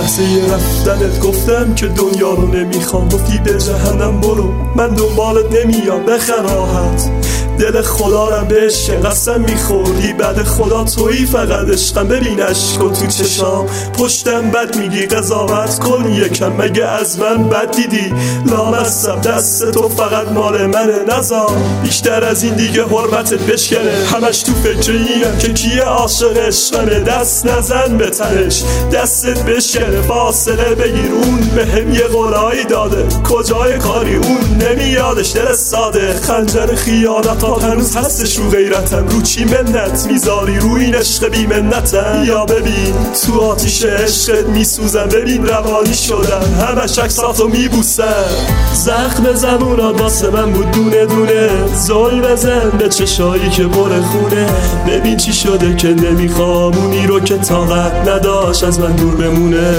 لحظه رفتنت گفتم که دنیا رو نمیخوام، گفتی به جهنم برو من دنبالت نمیام، بخر راحت دل خدا رو بهش قسم میخوری، بعد خدا تویی فقط عشقم. ببین عشقو تو چشام پشتم بد میگی، قضاوت کن یکم مگه از من بد دیدی؟ لامصب دست تو فقط مال منه، نزار بیشتر از این دیگه حرمتت بشکنه. همش تو فکر اینم که کیه عاشق عشقمه، دست نزن به تنش دستت بشکنه، فاصله بگیر اون بهم یه قولایی داده، کجای کاری اون نمیادش دل ساده. خنجر خیانت هنوز هستش رو غیرتم، رو چی منت میذاری رو این عشق بی منتم؟ یا ببین تو آتیش عشقت میسوزم، ببین روانی شدم همش عکساتو میبوسم. زخم زبونات واسه من بود دونه دونه، زل بزن به چشایی که پر خونه، ببین چی شده که نمیخوام اونی رو که طاقت نداشت از من دور بمونه.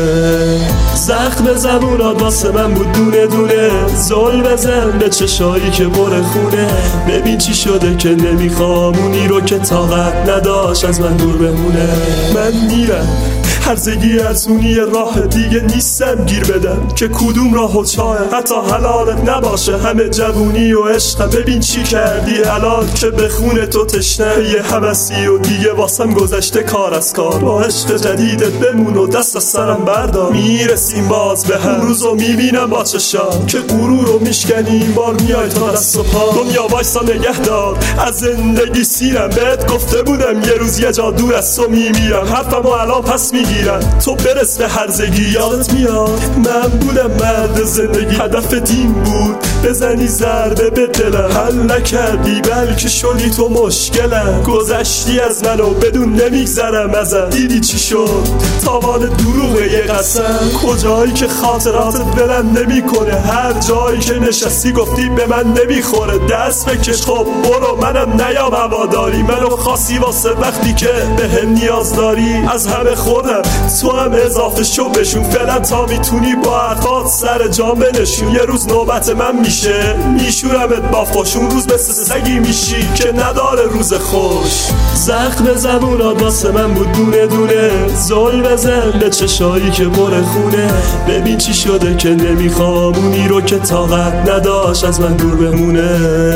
زخم زبونات واسه من بود دونه دونه، زل بزن به چشایی که پر خونه، ببین چی شده که نمیخوام اونی رو که طاقت نداشت از من دور بمونه. من میرم هرزگی از اونی راه دیگه نیستم گیر بدم که کدوم راه و چاه، حتی حلالت نباشه همه جوونی و عشقم. ببین چی کردی الان که به خون تو تشنه، یه هوسی و دیگه واسم گذشته کار از کار، با عشق جدیدت بمون و دست از سرم بردار. میرسیم باز به هم روزو میبینم با چشام که غرور رو میشکنی، این بار میای تا دست و پا. دنیا وایسا نگه دار از زندگی سیرم، بهت گفته بودم یه روز یه جا دور از تو میمیرم، حرفمو الان پس میگیرم تو برس به هرزگی. یادت میاد من بودم مرد زندگی، هدفت این بود بزنی ضربه به دلم، حل نکردی بلکه شدی تو مشکلم، گذشتی از منو بدون نمیگذرم ازم. دیدی چی شد تاوان دروغه یه قسم، کجایی که خاطراتت بلند نمیکنه، هر جایی که نشستی گفتی به من نمیخوره، دست بکش خب برو منم نیام هواداری، منو خاصی واسه وقتی که به هم نیاز داری. از همه خوردم تو هم اضافه شو بشون، فعلا تا میتونی با حرفات سر جام بنشون، یه روز نوبت من میشه میشورمت با فاش، اون روز مثل سگی میشی که نداره روز خوش. زخم زبونات واسه من بود دونه دونه، زل بزن به چشایی که پر خونه، ببین چی شده که نمیخوام اونی رو که طاقت نداشت از من دور بمونه.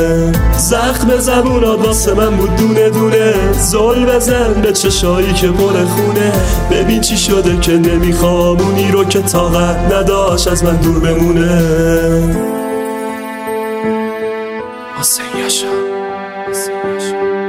زخم زبونات واسه من بود دونه دونه، زل بزن به چشایی که پر خونه، ببین چی شده که نمیخوام اونی رو که طاقت نداشت از من دور بمونه. حسین یاشا